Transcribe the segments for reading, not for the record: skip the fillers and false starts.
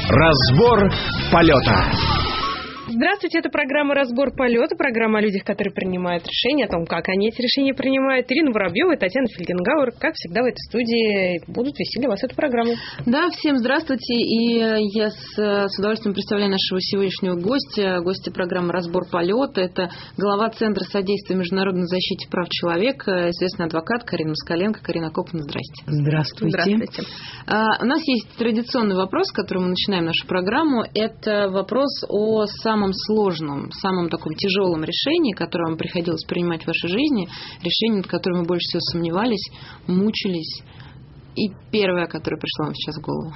Разбор полета. Здравствуйте, это программа «Разбор полета», программа о людях, которые принимают решения, о том, как они эти решения принимают. Ирина Воробьева и Татьяна Фельгенгауэр, как всегда, в этой студии будут вести для вас эту программу. Да, всем здравствуйте, и я с удовольствием представляю нашего сегодняшнего гостя программы «Разбор полета». Это глава Центра содействия международной защите прав человека, известный адвокат Карина Москаленко. Карина Акоповна, здрасте. Здравствуйте. Здравствуйте. У нас есть традиционный вопрос, с которым мы начинаем нашу программу. Это вопрос о самом сложном, самом таком тяжелом решении, которое вам приходилось принимать в вашей жизни, решение, над которым вы больше всего сомневались, мучились. И первое, которое пришло вам сейчас в голову.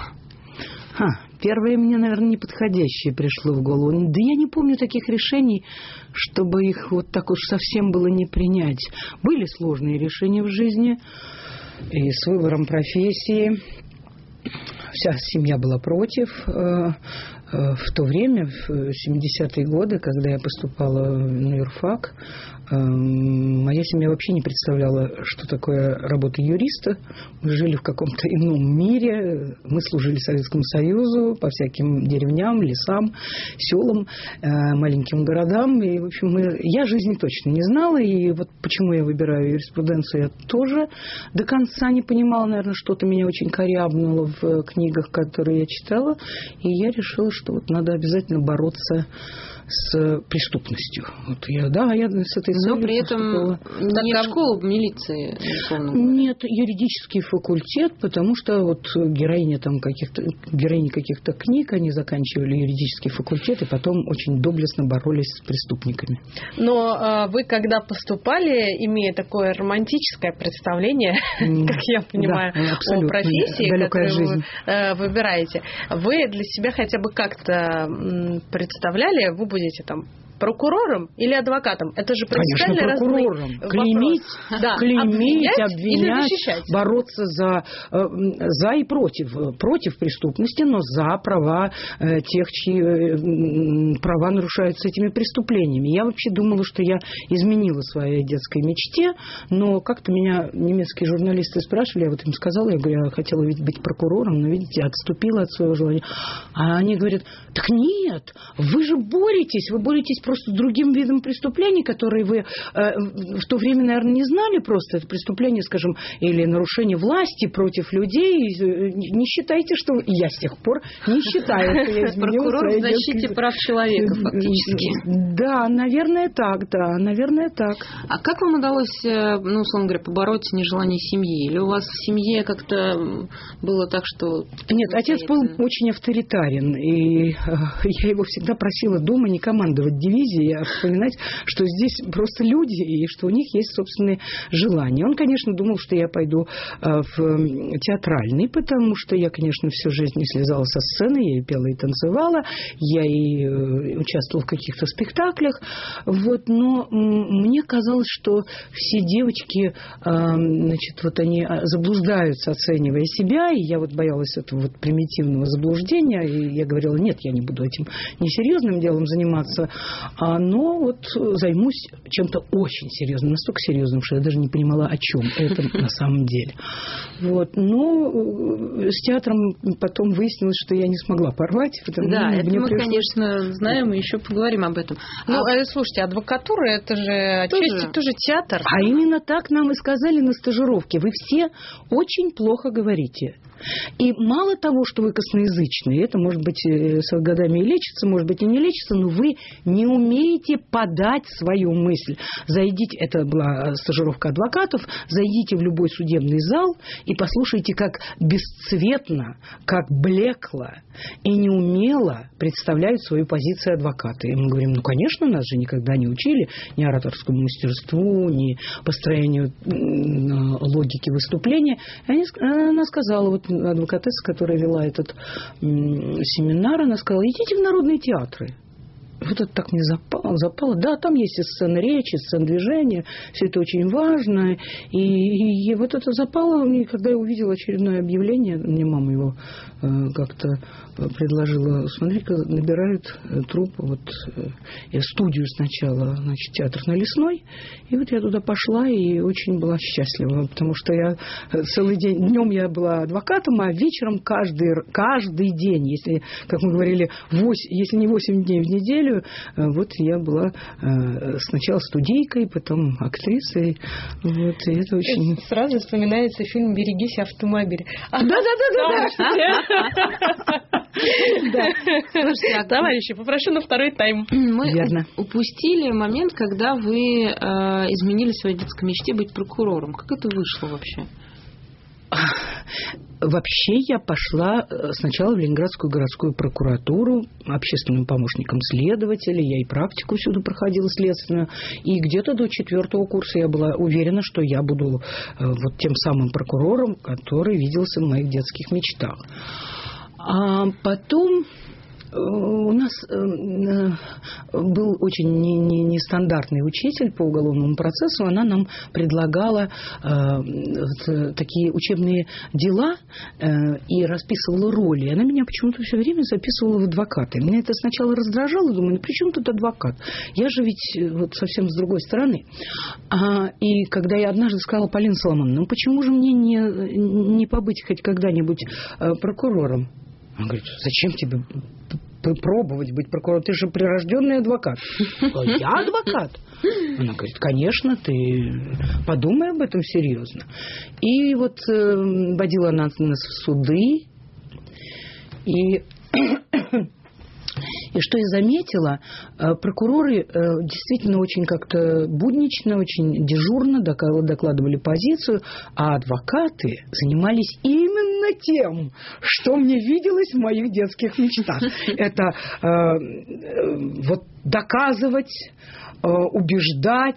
Первое мне, наверное, неподходящее пришло в голову. Да я не помню таких решений, чтобы их вот так уж совсем было не принять. Были сложные решения в жизни, и с выбором профессии. Вся семья была против. В то время, в 70-е годы, когда я поступала на юрфак, моя семья вообще не представляла, что такое работа юриста. Мы жили в каком-то ином мире. Мы служили Советскому Союзу по всяким деревням, лесам, селам, маленьким городам. И, в общем, я жизни точно не знала. И вот почему я выбираю юриспруденцию, я тоже до конца не понимала. Наверное, что-то меня очень корябнуло в книгах, которые я читала. И я решила, что вот надо обязательно бороться с преступностью. Вот я с этой целью. Но при этом не в школу милиции, условно говоря. Нет, юридический факультет, потому что вот героини каких-то книг, они заканчивали юридический факультет и потом очень доблестно боролись с преступниками. Но вы, когда поступали, имея такое романтическое представление, как я понимаю, о профессии, которую вы выбираете, вы для себя хотя бы как-то представляли, вы будете там прокурором или адвокатом? Это же принципиально разные вопросы. Клеймить, обвинять, бороться за и против преступности, но за права тех, чьи права нарушаются этими преступлениями. Я вообще думала, что я изменила своей детской мечте, но как-то меня немецкие журналисты спрашивали, я вот им сказала, я говорю, я хотела быть прокурором, но, видите, отступила от своего желания. А они говорят, так нет, вы же боретесь просто с другим видом преступлений, которые вы в то время, наверное, не знали просто. Это преступление, скажем, или нарушение власти против людей. Не считайте, что... Я с тех пор не считаю, что я изменила прокурор в защите прав человека, фактически. Да, наверное, так. А как вам удалось, условно говоря, побороть нежелание семьи? Или у вас в семье как-то было так, что... Нет, отец был очень авторитарен, и я его всегда просила дома не командовать дивизией, а вспоминать, что здесь просто люди, и что у них есть собственные желания. Он, конечно, думал, что я пойду в театральный, потому что я, конечно, всю жизнь не слезала со сцены, я и пела, и танцевала, я и участвовала в каких-то спектаклях, но мне казалось, что все девочки, они заблуждаются, оценивая себя, и я боялась этого примитивного заблуждения, и я говорила, нет, я не буду этим несерьезным делом заниматься, но займусь чем-то очень серьезным, настолько серьезным, что я даже не понимала, о чем это на самом деле. Но с театром потом выяснилось, что я не смогла порвать. Да, это мы, конечно, знаем, и еще поговорим об этом. Слушайте, адвокатура – это же отчасти тоже театр. А именно так нам и сказали на стажировке. Вы все очень плохо говорите. И мало того, что вы косноязычные, это, может быть, с годами и лечится, может быть, и не лечится, но вы не умеете подать свою мысль. Зайдите, это была стажировка адвокатов, зайдите в любой судебный зал и послушайте, как бесцветно, как блекло и неумело представляют свою позицию адвокаты. И мы говорим, конечно, нас же никогда не учили ни ораторскому мастерству, ни построению логики выступления. И она сказала, адвокатесса, которая вела этот семинар, она сказала, идите в народные театры. Вот это так мне запало. Да, там есть и сцены речи, сцены движения. Все это очень важно. И вот это запало мне, когда я увидела очередное объявление. Мне мама его как-то предложила. Смотри-ка, набирают труппу. Вот я в студию сначала, значит, театр на Лесной. И вот я туда пошла и очень была счастлива. Потому что я целый день... Днем я была адвокатом, а вечером каждый день, если, как мы говорили, если не 8 дней в неделю, вот я была сначала студийкой, потом актрисой. Вот, и это очень... Сразу вспоминается фильм «Берегись автомобиля». Да. Товарищи, попрошу на второй тайм. Мы упустили момент, когда вы изменили своей детской мечте быть прокурором. Как это вышло вообще? Вообще я пошла сначала в Ленинградскую городскую прокуратуру общественным помощником следователя. Я и практику всюду проходила следственную. И где-то до 4-го курса я была уверена, что я буду вот тем самым прокурором, который виделся в моих детских мечтах. А потом... У нас был очень нестандартный учитель по уголовному процессу. Она нам предлагала такие учебные дела и расписывала роли. Она меня почему-то все время записывала в адвокаты. Меня это сначала раздражало. Думаю, при чем тут адвокат? Я же ведь вот совсем с другой стороны. И когда я однажды сказала: Полина Соломоновна, почему же мне не побыть хоть когда-нибудь прокурором? Он говорит: зачем тебе пробовать быть прокурором? Ты же прирожденный адвокат. Я адвокат? Она говорит: конечно, ты подумай об этом серьезно. И вот водила она нас в суды. И что я заметила, прокуроры действительно очень как-то буднично, очень дежурно докладывали позицию, а адвокаты занимались именно тем, что мне виделось в моих детских мечтах. Это вот доказывать, убеждать.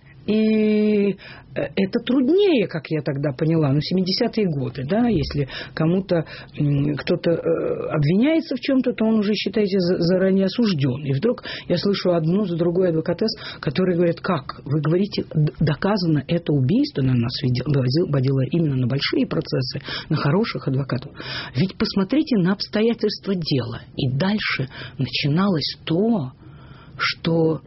И это труднее, как я тогда поняла, 70-е годы, да, если кто-то обвиняется в чем-то, то он уже, считайте, заранее осужден. И вдруг я слышу одну за другой адвокатесс, которые говорят: как? Вы говорите, доказано это убийство, на нас водила именно на большие процессы, на хороших адвокатов. Ведь посмотрите на обстоятельства дела. И дальше начиналось то, что...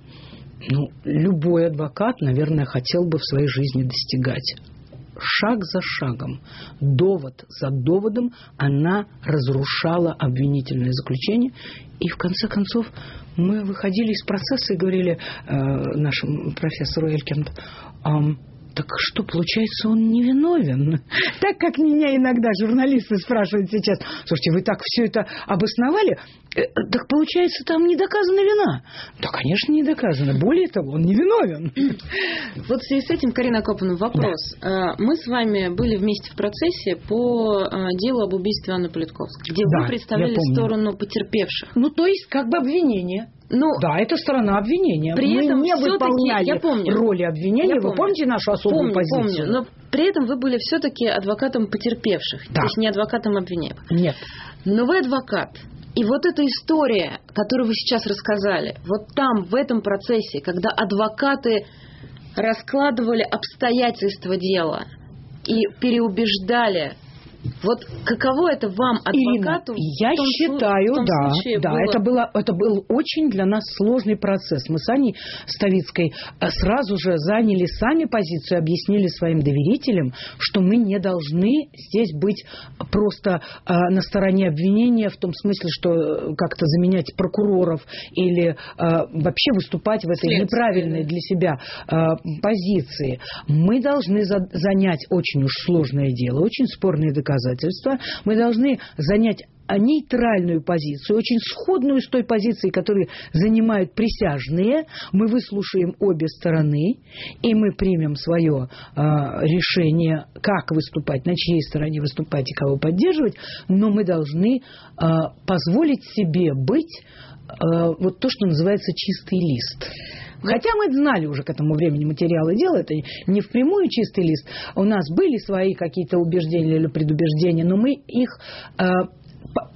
любой адвокат, наверное, хотел бы в своей жизни достигать. Шаг за шагом, довод за доводом она разрушала обвинительное заключение. И в конце концов мы выходили из процесса и говорили нашему профессору Элькинд: так что, получается, он невиновен? Так как меня иногда журналисты спрашивают сейчас: слушайте, вы так все это обосновали? Так получается, там не доказана вина. Да, конечно, не доказано. Более того, он невиновен. Вот в связи с этим, Карина Акопова, вопрос. Да. Мы с вами были вместе в процессе по делу об убийстве Анны Политковской, где вы представляли сторону потерпевших. То есть, как бы обвинение. Да, это сторона обвинения. При этом не выполняли роли обвинения. Вы помните нашу особую позицию? Помню, но при этом вы были все-таки адвокатом потерпевших, то есть не адвокатом обвиняемых. Нет. Но вы адвокат. И вот эта история, которую вы сейчас рассказали, вот там, в этом процессе, когда адвокаты раскладывали обстоятельства дела и переубеждали, вот каково это вам, адвокату? Ирина, я считаю, это был очень для нас сложный процесс. Мы с Аней Ставицкой сразу же заняли сами позицию, объяснили своим доверителям, что мы не должны здесь быть просто на стороне обвинения, в том смысле, что как-то заменять прокуроров или вообще выступать в этой неправильной для себя позиции. Мы должны занять очень уж сложное дело, очень спорные доказательства. Мы должны занять нейтральную позицию, очень сходную с той позицией, которую занимают присяжные. Мы выслушаем обе стороны, и мы примем свое решение, как выступать, на чьей стороне выступать и кого поддерживать, но мы должны позволить себе быть вот то, что называется чистый лист. Хотя мы знали уже к этому времени материалы дела, это не впрямую чистый лист. У нас были свои какие-то убеждения или предубеждения, но мы их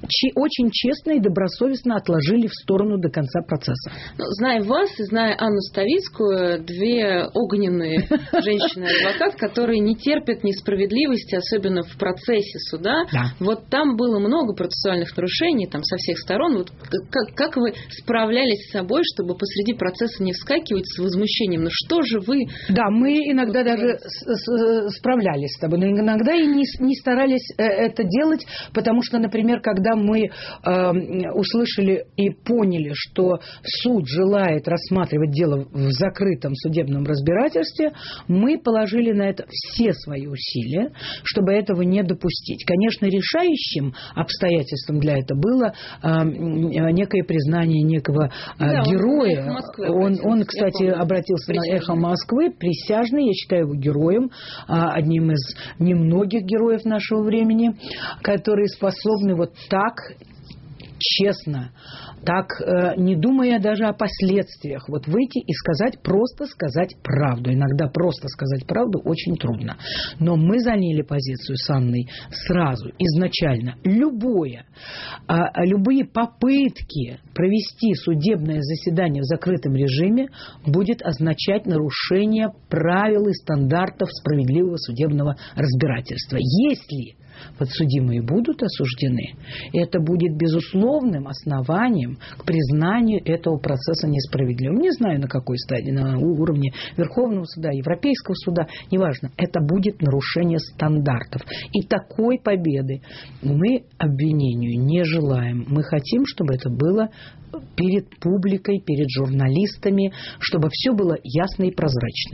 очень честно и добросовестно отложили в сторону до конца процесса. Зная вас и зная Анну Ставицкую, две огненные женщины-адвокат, которые не терпят несправедливости, особенно в процессе суда. Да. Вот там было много процессуальных нарушений там, со всех сторон. Вот как вы справлялись с собой, чтобы посреди процесса не вскакивать с возмущением? Ну что же вы... Да, мы иногда даже справлялись с тобой, но иногда и не старались это делать, потому что, например, когда мы услышали и поняли, что суд желает рассматривать дело в закрытом судебном разбирательстве, мы положили на это все свои усилия, чтобы этого не допустить. Конечно, решающим обстоятельством для этого было некое признание некого героя. Он, кстати, обратился на «Эхо Москвы», присяжный, я считаю его героем, одним из немногих героев нашего времени, которые способны вот так честно, так не думая даже о последствиях, вот выйти и просто сказать правду. Иногда просто сказать правду очень трудно. Но мы заняли позицию с Анной сразу, изначально. Любые попытки провести судебное заседание в закрытом режиме будет означать нарушение правил и стандартов справедливого судебного разбирательства. Если подсудимые будут осуждены, это будет безусловным основанием к признанию этого процесса несправедливым. Не знаю, на какой стадии, на уровне Верховного суда, Европейского суда, неважно. Это будет нарушение стандартов. И такой победы мы обвинению не желаем. Мы хотим, чтобы это было перед публикой, перед журналистами, чтобы все было ясно и прозрачно.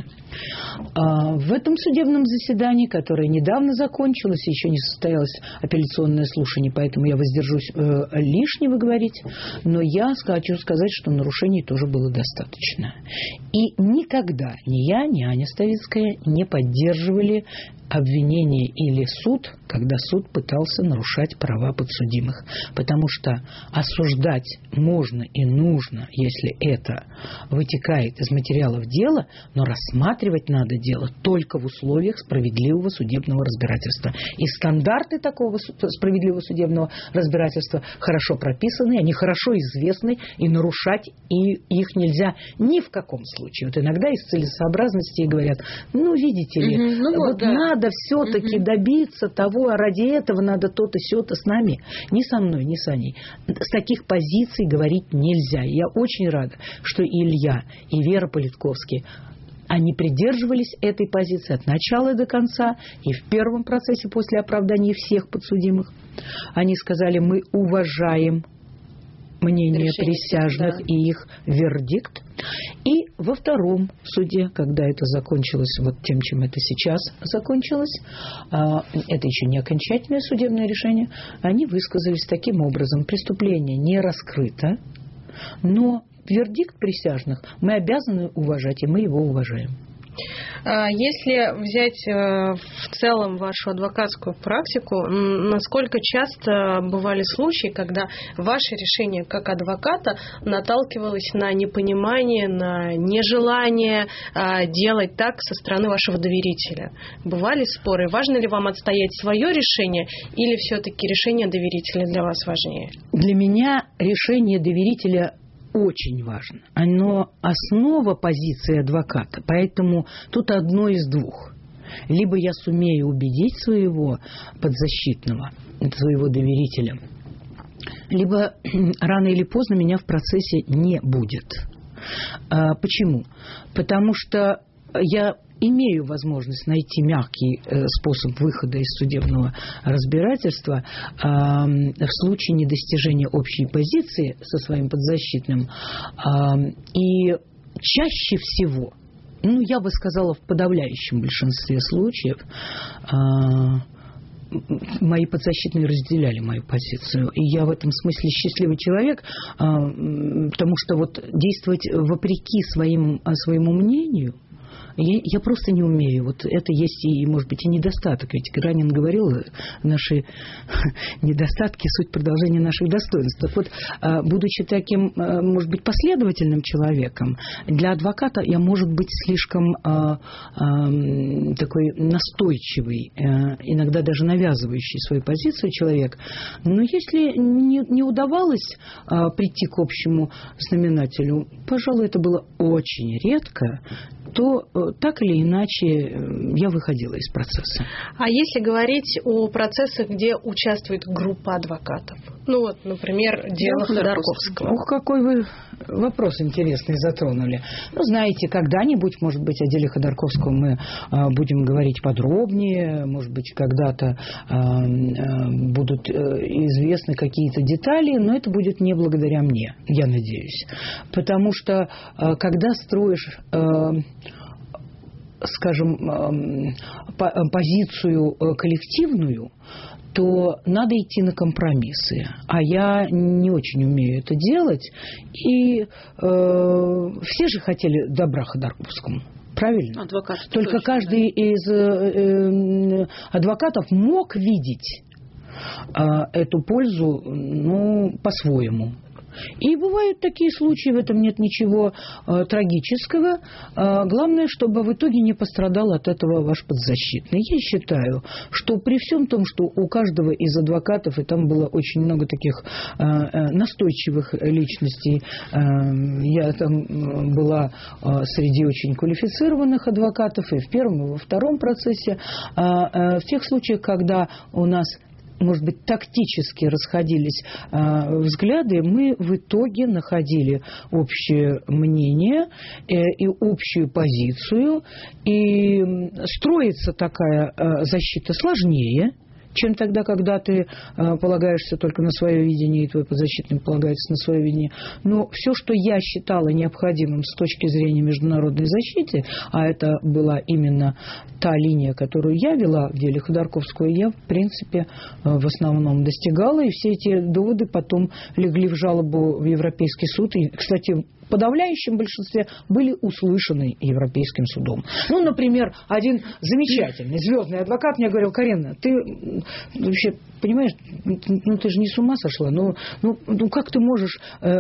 В этом судебном заседании, которое недавно закончилось, еще не состоялось апелляционное слушание, поэтому я воздержусь лишнего говорить, но я хочу сказать, что нарушений тоже было достаточно. И никогда ни я, ни Аня Ставицкая не поддерживали обвинение или суд, когда суд пытался нарушать права подсудимых. Потому что осуждать можно и нужно, если это вытекает из материалов дела, но рассматривать надо дело только в условиях справедливого судебного разбирательства. И стандарты такого справедливого судебного разбирательства хорошо прописаны, они хорошо известны, и нарушать их нельзя ни в каком случае. Вот иногда из целесообразности говорят, видите ли, надо все-таки добиться того, а ради этого надо то-то, сё-то с нами. Не со мной, не с Аней. С таких позиций говорить нельзя. И я очень рада, что и Илья, и Вера Политковский, они придерживались этой позиции от начала до конца, и в первом процессе после оправдания всех подсудимых. Они сказали, мы уважаем мнение присяжных и их вердикт. И во втором суде, когда это закончилось вот тем, чем это сейчас закончилось, это еще не окончательное судебное решение, они высказались таким образом: преступление не раскрыто, но вердикт присяжных мы обязаны уважать, и мы его уважаем. Если взять в целом вашу адвокатскую практику, насколько часто бывали случаи, когда ваше решение как адвоката наталкивалось на непонимание, на нежелание делать так со стороны вашего доверителя? Бывали споры? Важно ли вам отстоять свое решение или все-таки решение доверителя для вас важнее? Для меня решение доверителя очень важно. Оно основа позиции адвоката. Поэтому тут одно из двух. Либо я сумею убедить своего подзащитного, своего доверителя, либо рано или поздно меня в процессе не будет. Почему? Потому что я имею возможность найти мягкий способ выхода из судебного разбирательства в случае недостижения общей позиции со своим подзащитным. И чаще всего, я бы сказала, в подавляющем большинстве случаев, мои подзащитные разделяли мою позицию. И я в этом смысле счастливый человек, потому что вот действовать вопреки своему мнению, Я просто не умею. Вот это есть и, может быть, и недостаток. Ведь Гранин говорил, наши недостатки – суть продолжения наших достоинств. Так вот, будучи таким, может быть, последовательным человеком, для адвоката я, может быть, слишком такой настойчивый, иногда даже навязывающий свою позицию человек. Но если не удавалось прийти к общему знаменателю, пожалуй, это было очень редко, то так или иначе я выходила из процесса. А если говорить о процессах, где участвует группа адвокатов? Ну вот, например, дело Ходорковского. Ух, какой вы вопрос интересный затронули. Ну, знаете, когда-нибудь, может быть, о деле Ходорковского мы будем говорить подробнее, может быть, когда-то будут известны какие-то детали, но это будет не благодаря мне, я надеюсь. Потому что, когда строишь, скажем, позицию коллективную, то надо идти на компромиссы. А я не очень умею это делать. И все же хотели добра Ходорковскому. Правильно? Адвокат, только точно, каждый из адвокатов мог видеть эту пользу, по-своему. И бывают такие случаи, в этом нет ничего трагического. Главное, чтобы в итоге не пострадал от этого ваш подзащитный. Я считаю, что при всем том, что у каждого из адвокатов, и там было очень много таких настойчивых личностей, я там была среди очень квалифицированных адвокатов и в первом, и во втором процессе, в тех случаях, когда у нас, может быть, тактически расходились взгляды, мы в итоге находили общее мнение и общую позицию. И строится такая защита сложнее, чем тогда, когда ты полагаешься только на свое видение, и твой подзащитный полагается на свое видение. Но все, что я считала необходимым с точки зрения международной защиты, а это была именно та линия, которую я вела в деле Ходорковского, я, в принципе, в основном достигала, и все эти доводы потом легли в жалобу в Европейский суд. И, кстати, в подавляющем большинстве были услышаны Европейским судом. Например, один замечательный звездный адвокат мне говорил: Карина, ты вообще понимаешь, ты же не с ума сошла, как ты можешь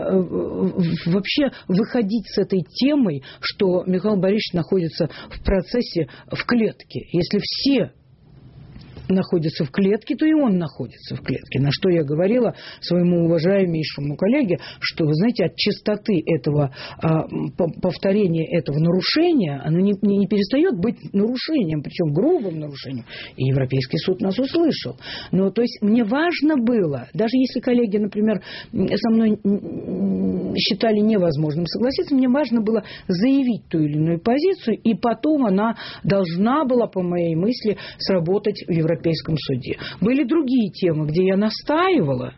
вообще выходить с этой темой, что Михаил Борисович находится в процессе в клетке, если все находится в клетке, то и он находится в клетке. На что я говорила своему уважаемейшему коллеге, что, вы знаете, от частоты этого повторения этого нарушения, оно не перестает быть нарушением, причем грубым нарушением. И Европейский суд нас услышал. То есть мне важно было, даже если коллеги, например, со мной считали невозможным согласиться, мне важно было заявить ту или иную позицию, и потом она должна была, по моей мысли, сработать в Европейском суде. Были другие темы, где я настаивала,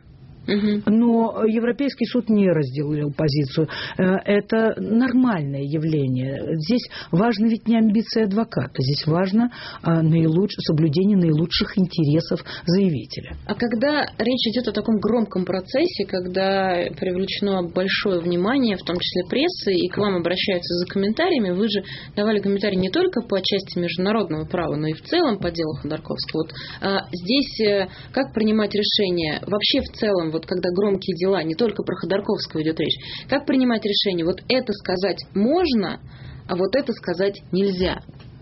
но Европейский суд не разделил позицию. Это нормальное явление. Здесь важно ведь не амбиция адвоката, здесь важно соблюдение наилучших интересов заявителя. А когда речь идет о таком громком процессе, когда привлечено большое внимание, в том числе прессы, и к вам обращаются за комментариями, вы же давали комментарии не только по части международного права, но и в целом по делу Ходорковского. Здесь как принимать решения вообще в целом, когда громкие дела, не только про Ходорковского идет речь, как принимать решение? Вот это сказать можно, а вот это сказать нельзя.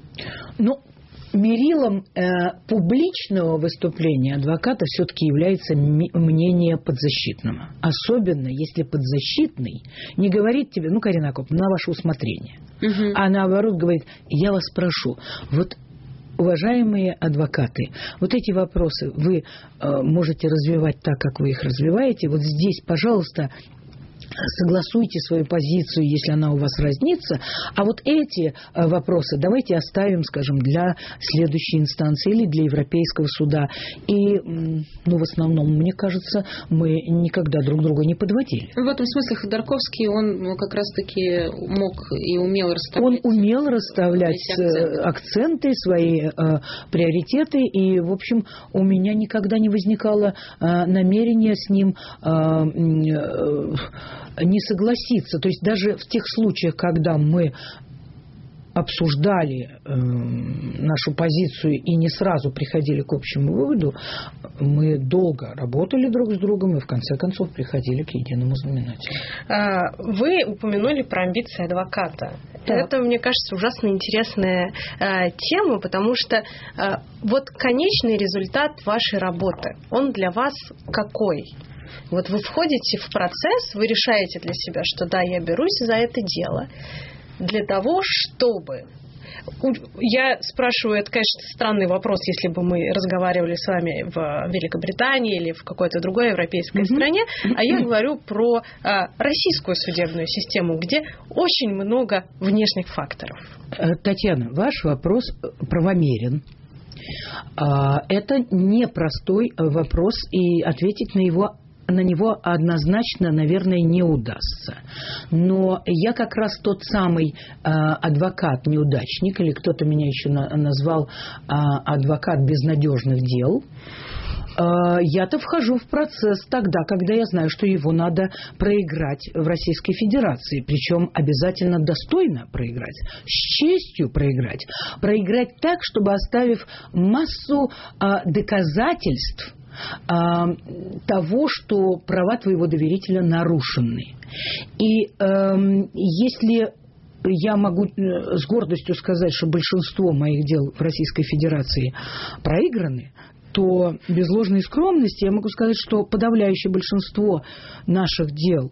Мерилом публичного выступления адвоката все-таки является мнение подзащитного. Особенно, если подзащитный не говорит тебе: Карина Акоповна, на ваше усмотрение. А наоборот говорит: я вас прошу, уважаемые адвокаты, вот эти вопросы вы можете развивать так, как вы их развиваете. Вот здесь, пожалуйста, согласуйте свою позицию, если она у вас разнится, а вот эти вопросы давайте оставим, скажем, для следующей инстанции или для Европейского суда. И, в основном, мне кажется, мы никогда друг друга не подводили. В этом смысле Ходорковский, он как раз-таки мог и умел расставлять. Он умел расставлять акценты, свои приоритеты, и, в общем, у меня никогда не возникало намерения с ним не согласиться. То есть даже в тех случаях, когда мы обсуждали нашу позицию и не сразу приходили к общему выводу, мы долго работали друг с другом и в конце концов приходили к единому знаменателю. Вы упомянули про амбиции адвоката. Так. Это, мне кажется, ужасно интересная тема, потому что вот конечный результат вашей работы, он для вас какой? Вот вы входите в процесс, вы решаете для себя, что да, я берусь за это дело для того, чтобы... Я спрашиваю, это, конечно, странный вопрос, если бы мы разговаривали с вами в Великобритании или в какой-то другой европейской стране, а я говорю про российскую судебную систему, где очень много внешних факторов. Татьяна, ваш вопрос правомерен. Это непростой вопрос, и ответить на него однозначно, наверное, не удастся. Но я как раз тот самый адвокат-неудачник, или кто-то меня еще назвал адвокат безнадежных дел. Я-то вхожу в процесс тогда, когда я знаю, что его надо проиграть в Российской Федерации. Причем обязательно достойно проиграть, с честью проиграть. Проиграть так, чтобы оставив массу доказательств того, что права твоего доверителя нарушены. И если я могу с гордостью сказать, что большинство моих дел в Российской Федерации проиграны, то без ложной скромности я могу сказать, что подавляющее большинство наших дел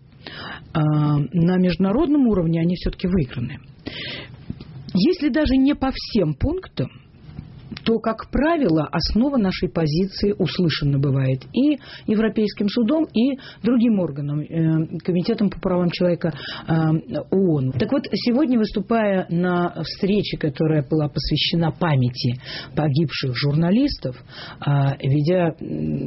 на международном уровне, они все-таки выиграны. Если даже не по всем пунктам, то, как правило, основа нашей позиции услышана бывает и Европейским судом, и другим органам, Комитетом по правам человека ООН. Так вот, сегодня, выступая на встрече, которая была посвящена памяти погибших журналистов, ведя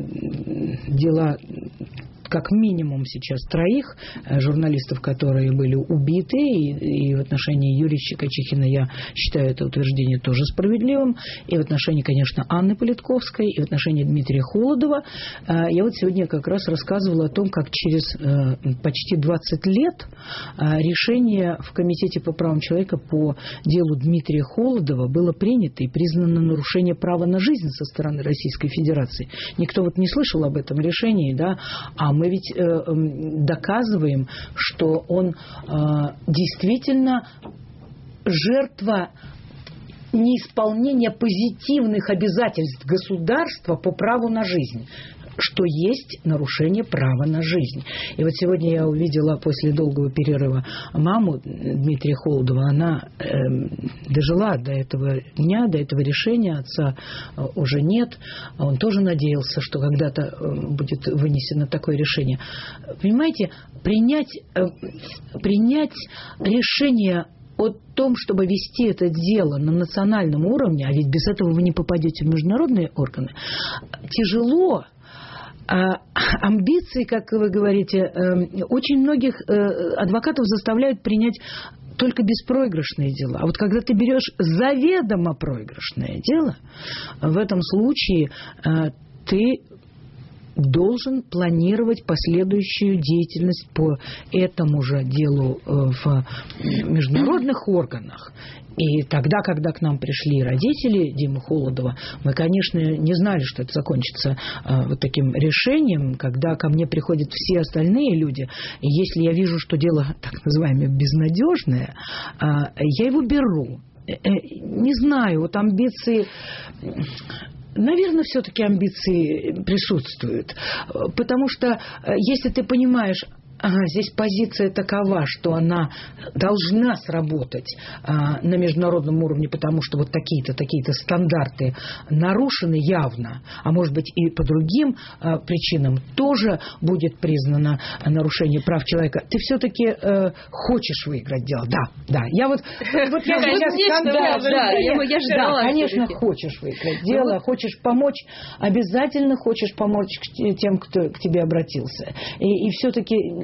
дела как минимум сейчас 3 журналистов, которые были убиты, и в отношении Юрия Щекочихина я считаю это утверждение тоже справедливым, и в отношении, конечно, Анны Политковской, и в отношении Дмитрия Холодова. Я вот сегодня как раз рассказывала о том, как через почти 20 лет решение в Комитете по правам человека по делу Дмитрия Холодова было принято и признано нарушение права на жизнь со стороны Российской Федерации. Никто вот не слышал об этом решении, да, а мы ведь доказываем, что он действительно жертва неисполнения позитивных обязательств государства по праву на жизнь, что есть нарушение права на жизнь. И вот сегодня я увидела после долгого перерыва маму Дмитрия Холодова. Она дожила до этого дня, до этого решения. Отца уже нет. Он тоже надеялся, что когда-то будет вынесено такое решение. Понимаете, принять решение о том, чтобы вести это дело на национальном уровне, а ведь без этого вы не попадете в международные органы, тяжело. Амбиции, как вы говорите, очень многих адвокатов заставляют принять только беспроигрышные дела. А вот когда ты берешь заведомо проигрышное дело, в этом случае ты должен планировать последующую деятельность по этому же делу в международных органах. И тогда, когда к нам пришли родители Димы Холодова, мы, конечно, не знали, что это закончится вот таким решением, когда ко мне приходят все остальные люди. И если я вижу, что дело, так называемое, безнадежное, я его беру. Не знаю, вот амбиции... Наверное, все-таки амбиции присутствуют. Потому что если ты понимаешь, здесь позиция такова, что она должна сработать на международном уровне, потому что вот такие-то стандарты нарушены явно, а может быть и по другим причинам тоже будет признано нарушение прав человека. Ты все-таки хочешь выиграть дело? Да. Я конечно, хочешь выиграть дело, хочешь помочь, обязательно хочешь помочь тем, кто к тебе обратился. И все-таки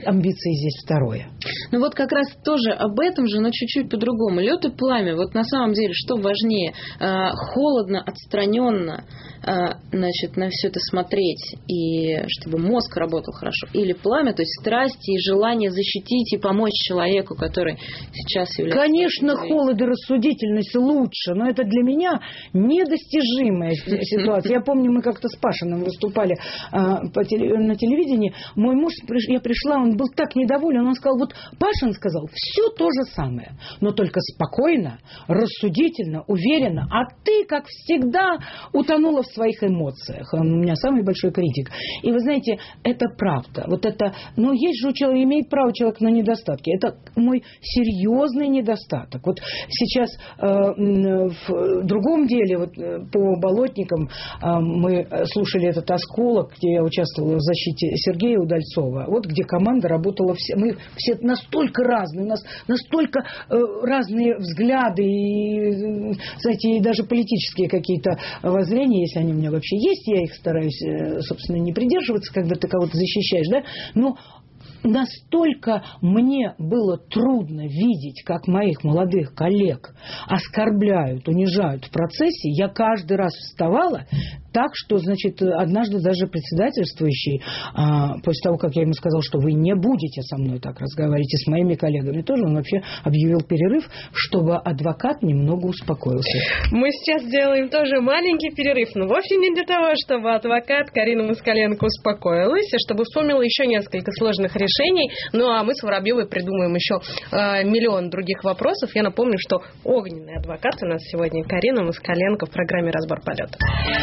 амбиции здесь второе. Ну вот как раз тоже об этом же, но чуть-чуть по-другому. Лед и пламя. Вот на самом деле, что важнее? Холодно, отстраненно, значит, на все это смотреть, и чтобы мозг работал хорошо. Или пламя, то есть страсти и желание защитить и помочь человеку, который сейчас является... Конечно, холод и рассудительность лучше, но это для меня недостижимая ситуация. Я помню, мы как-то с Пашиным выступали на телевидении. Мой муж, я пришла, он был так недоволен, он сказал, вот Пашин сказал, все то же самое, но только спокойно, рассудительно, уверенно, а ты, как всегда, утонула в своих эмоциях. Он у меня самый большой критик. И вы знаете, это правда. Вот это, но есть же у человека, имеет право человек на недостатки. Это мой серьезный недостаток. Вот сейчас в другом деле, вот, по болотникам, мы слушали этот «Осколок», где я участвовала в защите Сергея Удальцова. Вот где команда работала, мы все настолько разные, у нас настолько разные взгляды и, знаете, и даже политические какие-то воззрения, если они у меня вообще есть, я их стараюсь, собственно, не придерживаться, когда ты кого-то защищаешь, да, но настолько мне было трудно видеть, как моих молодых коллег оскорбляют, унижают в процессе, я каждый раз вставала так, что, значит, однажды даже председательствующий, после того, как я ему сказала, что вы не будете со мной так разговаривать, и с моими коллегами тоже, он вообще объявил перерыв, чтобы адвокат немного успокоился. Мы сейчас делаем тоже маленький перерыв, но вовсе не для того, чтобы адвокат Карина Москаленко успокоилась, а чтобы вспомнила еще несколько сложных решений. Ну, а мы с Воробьевой придумаем еще миллион других вопросов. Я напомню, что огненный адвокат у нас сегодня Карина Москаленко в программе «Разбор полета».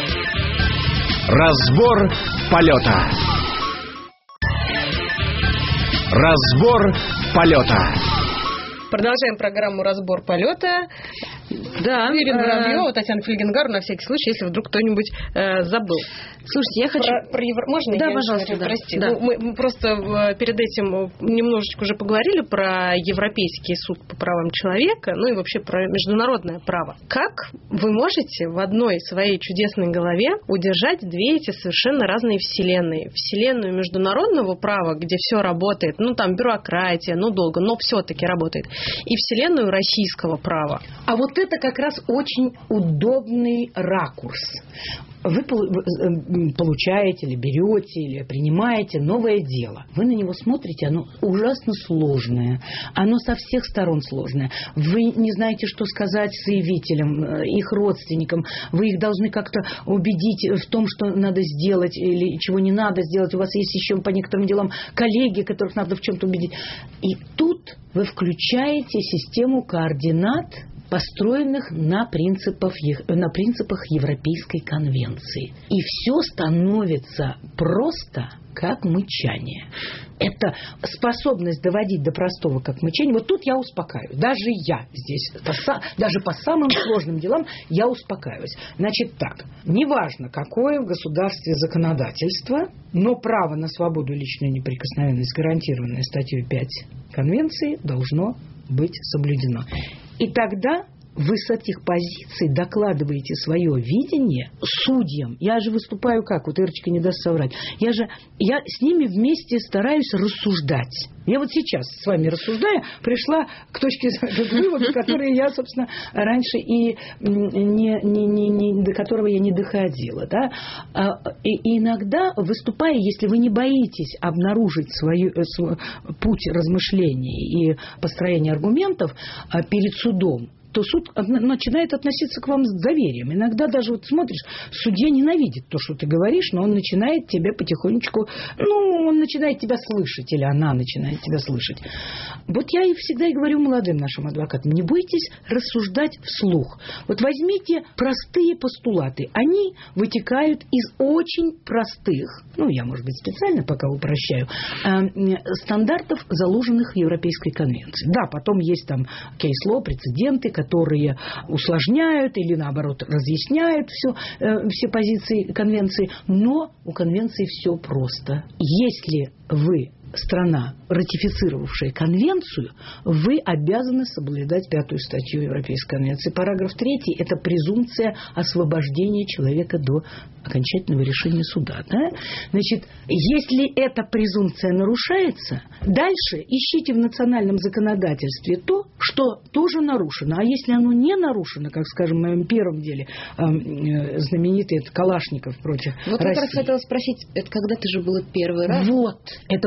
Разбор полета. Разбор полета. Продолжаем программу «Разбор полета». Да. Ирина Воробьева, Татьяна Фельгенгар, на всякий случай, если вдруг кто-нибудь забыл. Слушайте, я хочу... Можно? Да, я пожалуйста. Да. Прости. Да. Ну, мы просто перед этим немножечко уже поговорили про Европейский суд по правам человека, ну и вообще про международное право. Как вы можете в одной своей чудесной голове удержать две эти совершенно разные вселенные? Вселенную международного права, где все работает, ну там бюрократия, ну долго, но все-таки работает, и вселенную российского права. А вот это как раз очень удобный ракурс. Вы получаете или берете, или принимаете новое дело. Вы на него смотрите, оно ужасно сложное. Оно со всех сторон сложное. Вы не знаете, что сказать заявителям, их родственникам. Вы их должны как-то убедить в том, что надо сделать или чего не надо сделать. У вас есть еще по некоторым делам коллеги, которых надо в чем-то убедить. И тут вы включаете систему координат, построенных на принципах Европейской конвенции. И все становится просто как мычание. Это способность доводить до простого как мычание. Вот тут я успокаиваюсь. Даже я здесь, даже по самым сложным делам я успокаиваюсь. Значит так, неважно, какое в государстве законодательство, но право на свободу и личную неприкосновенность, гарантированное статьей 5 Конвенции, должно быть соблюдено. И тогда вы с этих позиций докладываете свое видение судьям. Я же выступаю как? Вот Ирочка не даст соврать. Я с ними вместе стараюсь рассуждать. Я вот сейчас с вами рассуждая, пришла к точке вывода, который я, собственно, раньше и до которого я не доходила. Да? И иногда, выступая, если вы не боитесь обнаружить свой путь размышлений и построения аргументов перед судом, то суд начинает относиться к вам с доверием. Иногда даже вот смотришь, судья ненавидит то, что ты говоришь, но он начинает тебя потихонечку, он начинает тебя слышать, или она начинает тебя слышать. Вот я и всегда и говорю молодым нашим адвокатам, не бойтесь рассуждать вслух. Вот возьмите простые постулаты. Они вытекают из очень простых, я, может быть, специально пока упрощаю, стандартов, заложенных в Европейской конвенции. Да, потом есть там кейс-лоу, прецеденты, которые усложняют или, наоборот, разъясняют все позиции конвенции, но у конвенции все просто. Если вы страна, ратифицировавшая конвенцию, вы обязаны соблюдать 5-ю статью Европейской конвенции. Параграф 3 – это презумпция освобождения человека до окончательного решения суда. Да? Значит, если эта презумпция нарушается, дальше ищите в национальном законодательстве то, что тоже нарушено. А если оно не нарушено, как, скажем, в моем первом деле, знаменитый Калашников против России. Вот я как раз хотела спросить, это когда-то же было первый раз? Вот, это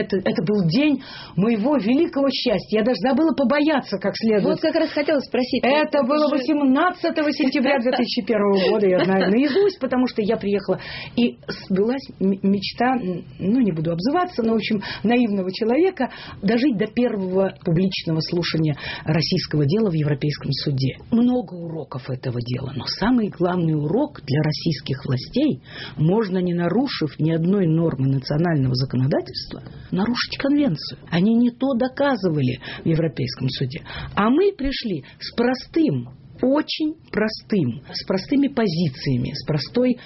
был день моего великого счастья. Я даже забыла побояться как следует. Вот как раз хотела спросить. Это было 18 сентября 2001 года, я знаю наизусть, потому что я приехала. И сбылась мечта, не буду обзываться, но, в общем, наивного человека, дожить до первого публичного слушания российского дела в Европейском суде. Много уроков этого дела, но самый главный урок для российских властей: можно, не нарушив ни одной нормы национального законодательства, нарушить конвенцию. Они не то доказывали в Европейском суде. А мы пришли с простым, очень простым, с простыми позициями, с простой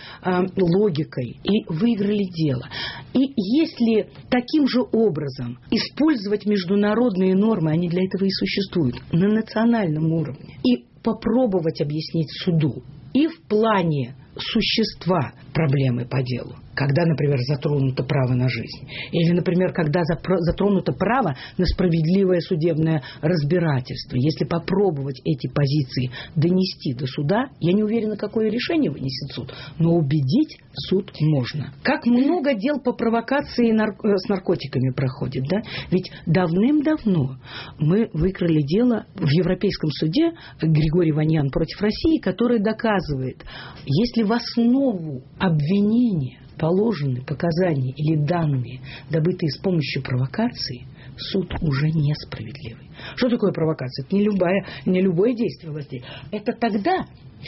логикой и выиграли дело. И если таким же образом использовать международные нормы, они для этого и существуют, на национальном уровне, и попробовать объяснить суду и в плане существа проблемы по делу, когда, например, затронуто право на жизнь, или, например, когда затронуто право на справедливое судебное разбирательство. Если попробовать эти позиции донести до суда, я не уверена, какое решение вынесет суд, но убедить суд можно. Как много дел по провокации с наркотиками проходит, да? Ведь давным-давно мы выиграли дело в Европейском суде Григорий Ваньян против России, которое доказывает, если в основу обвинения положены показания или данные, добытые с помощью провокации, суд уже несправедливый. Что такое провокация? Это не любое действие властей. Это тогда,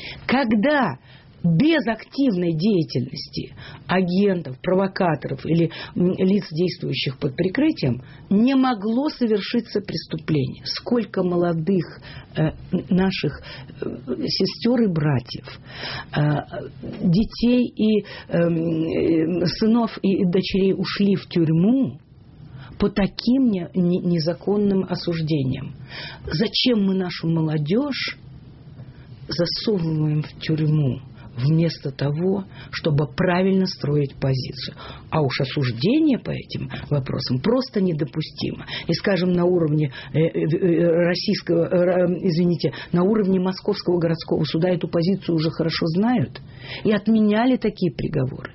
когда без активной деятельности агентов, провокаторов или лиц, действующих под прикрытием, не могло совершиться преступление. Сколько молодых наших сестер и братьев, детей и сынов и дочерей ушли в тюрьму по таким незаконным осуждениям. Зачем мы нашу молодежь засовываем в тюрьму, вместо того, чтобы правильно строить позицию? А уж осуждение по этим вопросам просто недопустимо. И, скажем, на уровне на уровне Московского городского суда эту позицию уже хорошо знают и отменяли такие приговоры.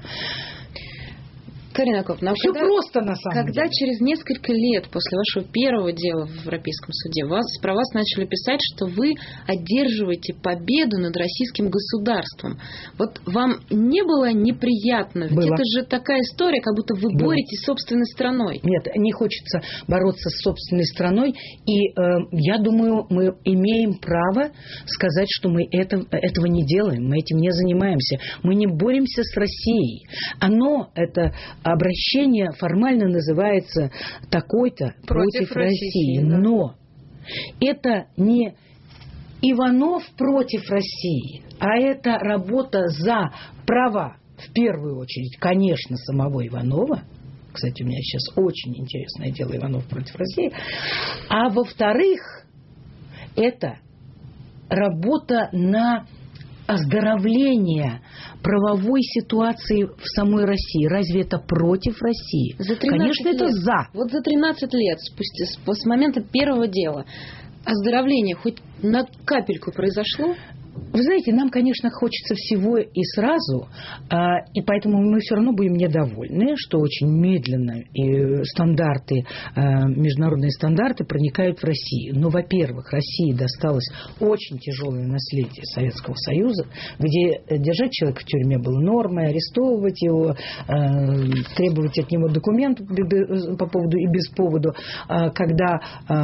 Карина Акоповна, все просто на самом деле. Когда через несколько лет после вашего первого дела в Европейском суде про вас начали писать, что вы одерживаете победу над российским государством, вот вам не было неприятно? Ведь это же такая история, как будто вы боретесь с собственной страной. Нет, не хочется бороться с собственной страной. И я думаю, мы имеем право сказать, что мы этого не делаем, мы этим не занимаемся. Мы не боремся с Россией. Это обращение формально называется такой-то против России. Да. Но это не Иванов против России, а это работа за права, в первую очередь, конечно, самого Иванова. Кстати, у меня сейчас очень интересное дело Иванов против России. А во-вторых, это работа на оздоровление правовой ситуации в самой России. Разве это против России? Конечно, это за. Вот за 13 лет, с момента первого дела, оздоровление хоть на капельку произошло? Вы знаете, нам, конечно, хочется всего и сразу, и поэтому мы все равно будем недовольны, что очень медленно и международные стандарты проникают в Россию. Но, во-первых, России досталось очень тяжелое наследие Советского Союза, где держать человека в тюрьме было нормой, арестовывать его, требовать от него документов по поводу и без поводу, когда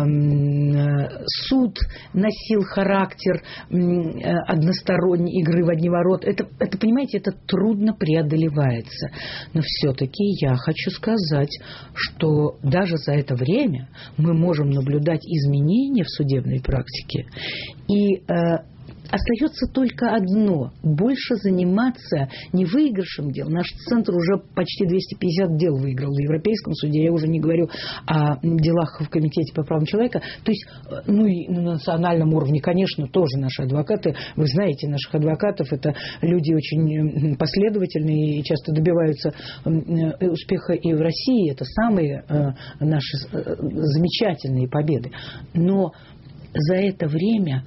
суд носил характер односторонней игры в одни ворота. Это, понимаете, это трудно преодолевается. Но все-таки я хочу сказать, что даже за это время мы можем наблюдать изменения в судебной практике. И остается только одно – больше заниматься не выигрышем дел. Наш центр уже почти 250 дел выиграл в Европейском суде. Я уже не говорю о делах в Комитете по правам человека. То есть, ну и на национальном уровне, конечно, тоже наши адвокаты. Вы знаете, наших адвокатов – это люди очень последовательные и часто добиваются успеха и в России. Это самые наши замечательные победы. Но за это время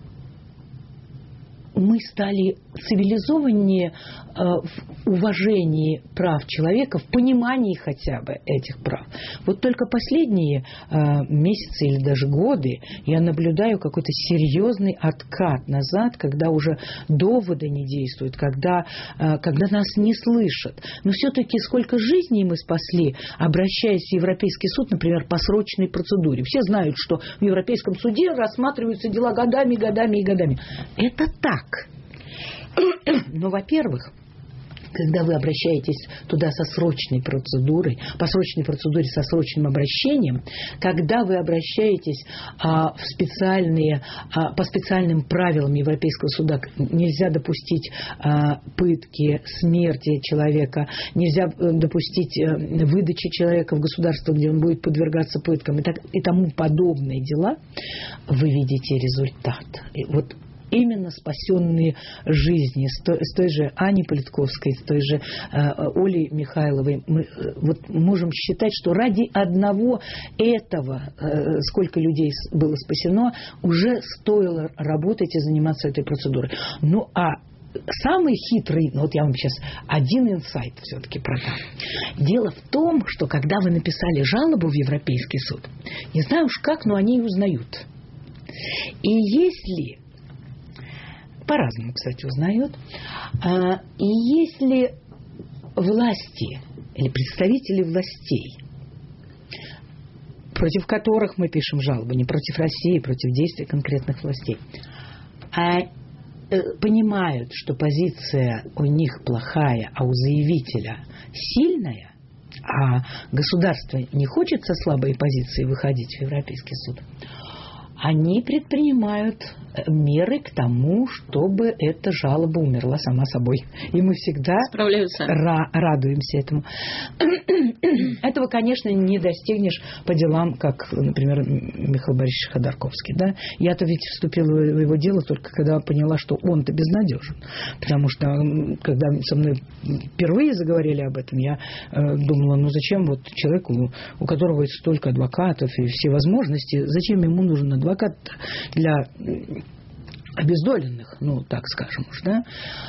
мы стали цивилизованнее в уважении прав человека, в понимании хотя бы этих прав. Вот только последние месяцы или даже годы я наблюдаю какой-то серьезный откат назад, когда уже доводы не действуют, когда нас не слышат. Но все-таки сколько жизней мы спасли, обращаясь в Европейский суд, например, по срочной процедуре. Все знают, что в Европейском суде рассматриваются дела годами, годами и годами. Это так. Но, во-первых, когда вы обращаетесь туда со срочной процедурой, по срочной процедуре со срочным обращением, когда вы обращаетесь по специальным правилам Европейского суда, нельзя допустить пытки, смерти человека, нельзя допустить выдачи человека в государство, где он будет подвергаться пыткам и тому подобные дела, вы видите результат. И вот именно спасенные жизни с той же Аней Политковской, с той же Олей Михайловой. Мы вот можем считать, что ради одного этого, сколько людей было спасено, уже стоило работать и заниматься этой процедурой. Ну, а самый хитрый, вот я вам сейчас один инсайт все-таки продам. Дело в том, что когда вы написали жалобу в Европейский суд, не знаю уж как, но они узнают. И если... По-разному, кстати, узнают. И если власти или представители властей, против которых мы пишем жалобы, не против России, против действий конкретных властей, понимают, что позиция у них плохая, а у заявителя сильная, а государство не хочет со слабой позиции выходить в Европейский суд, они предпринимают меры к тому, чтобы эта жалоба умерла сама собой. И мы всегда радуемся этому. Этого, конечно, не достигнешь по делам, как, например, Михаил Борисович Ходорковский. Да? Я-то ведь вступила в его дело только когда поняла, что он-то безнадежен. Потому что, когда со мной впервые заговорили об этом, я думала, ну зачем вот человеку, у которого столько адвокатов и все возможности, зачем ему нужен адвокат для обездоленных, ну, так скажем уж, да?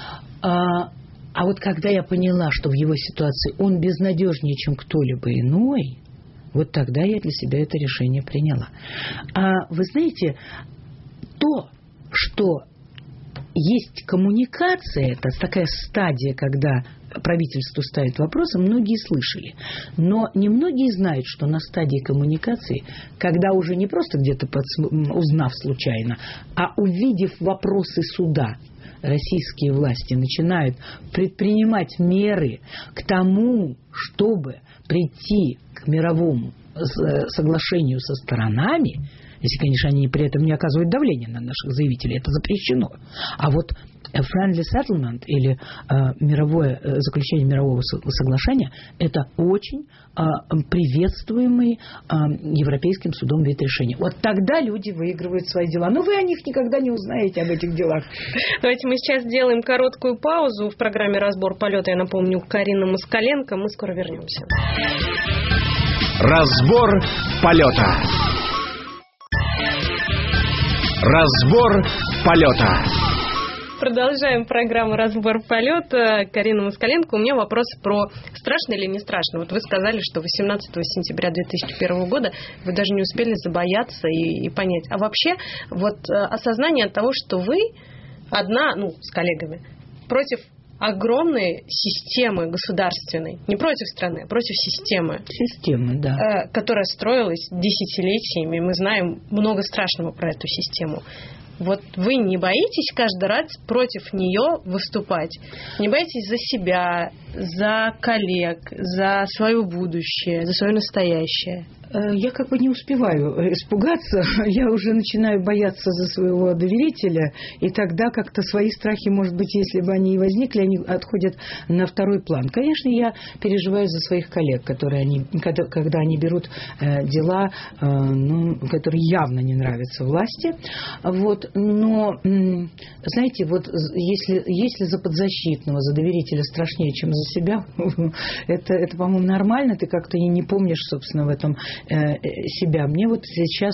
А вот когда я поняла, что в его ситуации он безнадежнее, чем кто-либо иной, вот тогда я для себя это решение приняла. А вы знаете, то, что есть коммуникация, это такая стадия, когда правительство ставит вопросы, многие слышали. Но немногие знают, что на стадии коммуникации, когда уже не просто где-то узнав случайно, а увидев вопросы суда, российские власти начинают предпринимать меры к тому, чтобы прийти к мировому соглашению со сторонами, если, конечно, они при этом не оказывают давления на наших заявителей, это запрещено. А вот friendly settlement или заключение мирового соглашения – это очень приветствуемый Европейским судом вид решения. Вот тогда люди выигрывают свои дела. Но вы о них никогда не узнаете, об этих делах. Давайте мы сейчас сделаем короткую паузу в программе «Разбор полета». Я напомню, Карина Москаленко. Мы скоро вернемся. Разбор полета. Разбор полета. Продолжаем программу «Разбор полета». Карина Москаленко. У меня вопрос про страшно или не страшно. Вот вы сказали, что 18 сентября 2001 года вы даже не успели забояться и понять. А вообще, вот осознание того, что вы одна, с коллегами, против огромной системы государственной, не против страны, а против системы. Системы, да. Которая строилась десятилетиями. Мы знаем много страшного про эту систему. Вот вы не боитесь каждый раз против нее выступать? Не боитесь за себя, за коллег, за свое будущее, за свое настоящее? Я как бы не успеваю испугаться, я уже начинаю бояться за своего доверителя, и тогда как-то свои страхи, может быть, если бы они и возникли, они отходят на второй план. Конечно, я переживаю за своих коллег, когда они берут дела, которые явно не нравятся власти. Вот. Но, знаете, вот если за подзащитного, за доверителя страшнее, чем за себя, это по-моему, нормально, ты как-то и не помнишь, собственно, в этом себя. Мне вот сейчас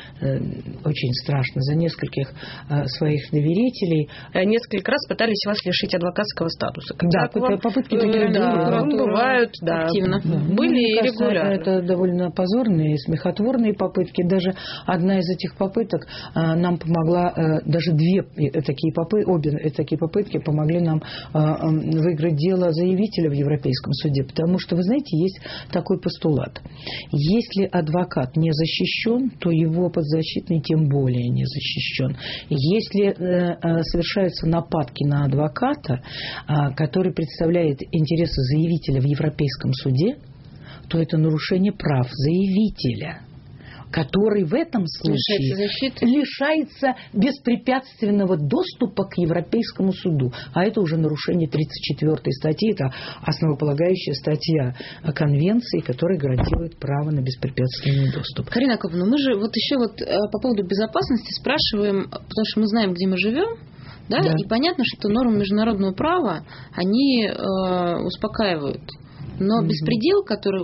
очень страшно за нескольких своих доверителей. Несколько раз пытались вас лишить адвокатского статуса. Да, попытки такие бывают, активно. Были и регулярно. Это довольно позорные и смехотворные попытки. Даже одна из этих попыток нам помогла, даже обе такие попытки помогли нам выиграть дело заявителя в Европейском суде. Потому что, вы знаете, есть такой постулат. Если адвокат не защищен, то его подзащитный тем более не защищен. Если совершаются нападки на адвоката, который представляет интересы заявителя в Европейском суде, то это нарушение прав заявителя, который в этом случае лишается беспрепятственного доступа к Европейскому суду. А это уже нарушение 34-й статьи, это основополагающая статья Конвенции, которая гарантирует право на беспрепятственный доступ. Карина Яковлевна, мы же еще по поводу безопасности спрашиваем, потому что мы знаем, где мы живем. Да? И понятно, что нормы международного права, они успокаивают. Но беспредел, который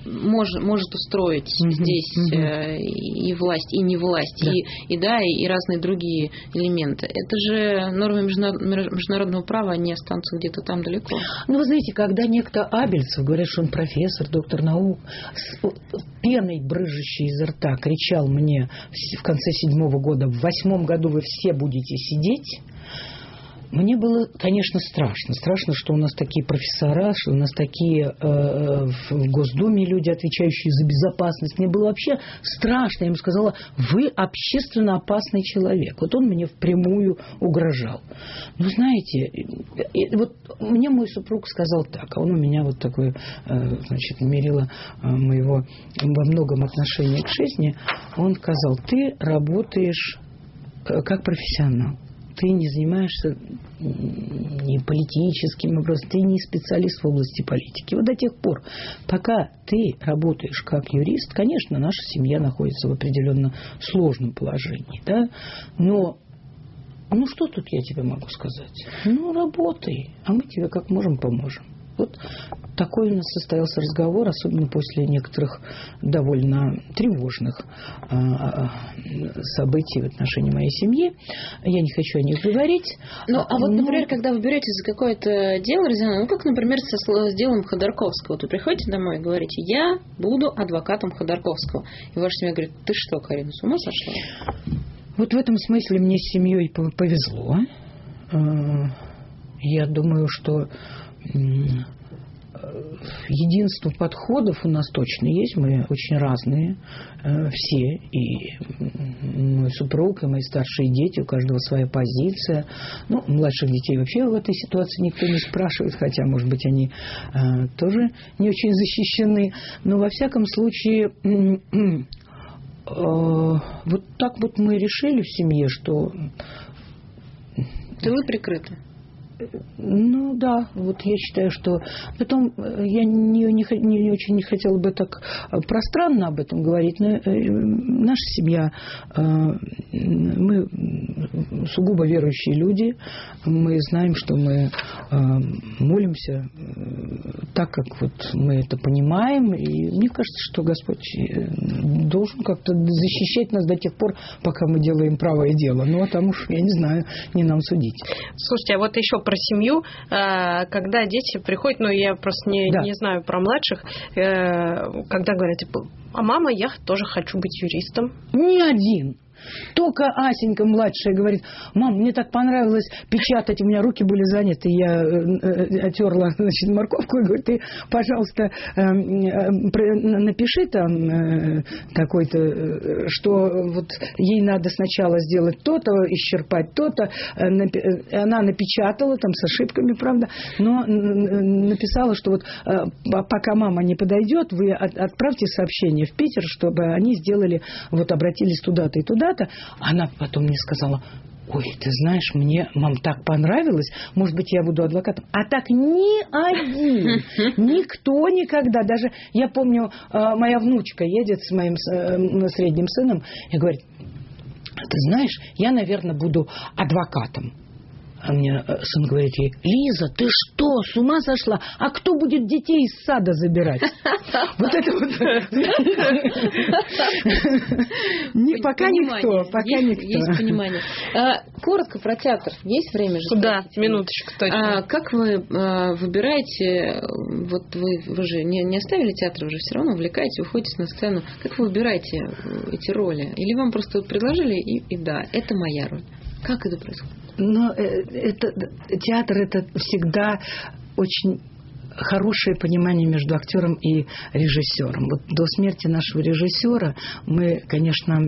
может устроить здесь и власть, и не власть, и разные другие элементы. Это же нормы международного права, они останутся где-то там далеко. Ну, вы знаете, когда некто Абельцев, говорят, что он профессор, доктор наук, с пеной, брызжущей изо рта, кричал мне в конце 7-го года: в 8-м году вы все будете сидеть. Мне было, конечно, страшно. Страшно, что у нас такие профессора, что у нас такие в Госдуме люди, отвечающие за безопасность. Мне было вообще страшно. Я ему сказала: вы общественно опасный человек. Вот он мне впрямую угрожал. Но знаете, вот мне мой супруг сказал так, а он у меня вот такой, мерило моего во многом отношения к жизни. Он сказал: ты работаешь как профессионал. Ты не занимаешься ни политическим вопросом, ты не специалист в области политики. Вот до тех пор, пока ты работаешь как юрист, конечно, наша семья находится в определенно сложном положении, да? Но что тут я тебе могу сказать? Работай, а мы тебе как можем поможем. Вот такой у нас состоялся разговор, особенно после некоторых довольно тревожных событий в отношении моей семьи. Я не хочу о них говорить. Например, когда вы беретесь за какое-то дело, как, например, с делом Ходорковского, вы приходите домой и говорите: я буду адвокатом Ходорковского. И ваша семья говорит: ты что, Карина, с ума сошла? Вот в этом смысле мне с семьей повезло. Я думаю, что единство подходов у нас точно есть. Мы очень разные все. И мой супруг, и мои старшие дети, у каждого своя позиция. Младших детей вообще в этой ситуации никто не спрашивает, хотя, может быть, они тоже не очень защищены. Но, во всяком случае, вот так вот мы решили в семье, что... Тылы прикрыты. Да, вот я считаю, что... Потом я не очень не хотела бы так пространно об этом говорить, но наша семья, мы сугубо верующие люди, мы знаем, что мы молимся так, как вот мы это понимаем, и мне кажется, что Господь должен как-то защищать нас до тех пор, пока мы делаем правое дело. А там уж, я не знаю, не нам судить. Слушайте, а вот еще про семью, когда дети приходят, я просто не знаю про младших, когда говорят, а мама, я тоже хочу быть юристом. Ни один. Только Асенька младшая говорит: мам, мне так понравилось печатать, у меня руки были заняты, я отерла, значит, морковку, и говорит: ты, пожалуйста, напиши там такой-то, что вот ей надо сначала сделать то-то, исчерпать то-то. Она напечатала там с ошибками, правда, но написала, что вот пока мама не подойдет, вы отправьте сообщение в Питер, чтобы они сделали, вот обратились туда-то и туда-то. Она потом мне сказала: ой, ты знаешь, мне, мам, так понравилось, может быть, я буду адвокатом. А так ни один, никто никогда, даже, я помню, моя внучка едет с моим средним сыном и говорит: ты знаешь, я, наверное, буду адвокатом. А мне сын говорит ей: Лиза, ты что, с ума сошла? А кто будет детей из сада забирать? Вот это вот. Пока никто. Есть понимание. Коротко про театр. Есть время же? Да, минуточку, точно. Как вы выбираете, вот вы же не оставили театр, вы же все равно увлекаете, выходите на сцену. Как вы выбираете эти роли? Или вам просто предложили и да, это моя роль? Как это происходит? Но театр – это всегда очень хорошее понимание между актером и режиссером. Вот до смерти нашего режиссера мы, конечно,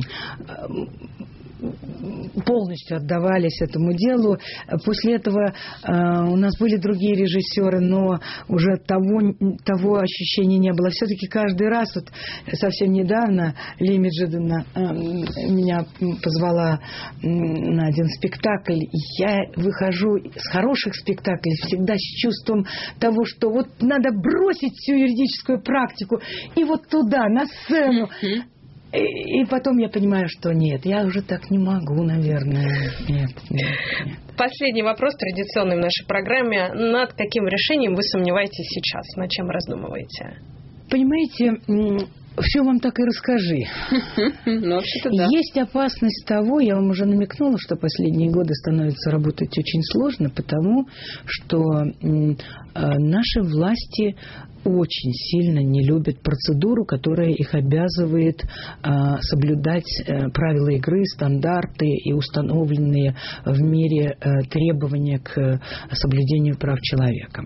полностью отдавались этому делу. После этого у нас были другие режиссеры, но уже того ощущения не было. Все-таки каждый раз, вот совсем недавно Лия Меджидовна меня позвала на один спектакль. Я выхожу с хороших спектаклей всегда с чувством того, что вот надо бросить всю юридическую практику и вот туда, на сцену. И потом я понимаю, что нет, я уже так не могу, наверное. Нет. Последний вопрос, традиционный в нашей программе. Над каким решением вы сомневаетесь сейчас? Над чем раздумываете? Понимаете, все вам так и расскажи. Ну, вообще-то да. Есть опасность того, я вам уже намекнула, что последние годы становится работать очень сложно, потому что наши власти очень сильно не любят процедуру, которая их обязывает соблюдать правила игры, стандарты и установленные в мире требования к соблюдению прав человека.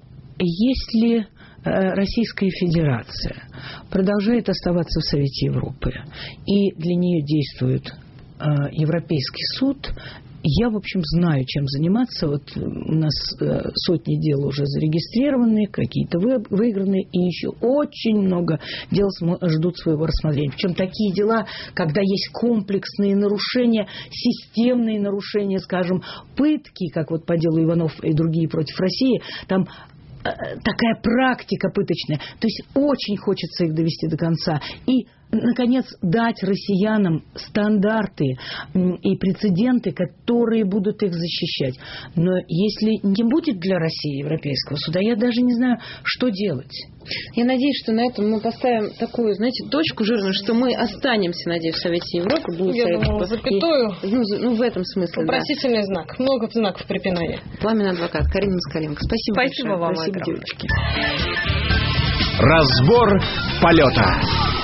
Если Российская Федерация продолжает оставаться в Совете Европы, и для нее действует Европейский суд, я, в общем, знаю, чем заниматься. Вот у нас сотни дел уже зарегистрированы, какие-то выиграны, и еще очень много дел ждут своего рассмотрения. Причем такие дела, когда есть комплексные нарушения, системные нарушения, скажем, пытки, как вот по делу Иванов и другие против России, там такая практика пыточная. То есть очень хочется их довести до конца. И, наконец, дать россиянам стандарты и прецеденты, которые будут их защищать. Но если не будет для России Европейского суда, я даже не знаю, что делать. Я надеюсь, что на этом мы поставим такую, знаете, точку жирную, что мы останемся, надеюсь, в Совете Европы. Я думала, запятую. Ну, в этом смысле, вопросительный знак. Много знаков препинания. Пламенный адвокат Карина Москаленко. Спасибо большое. Вам, спасибо, девочки. Разбор полета.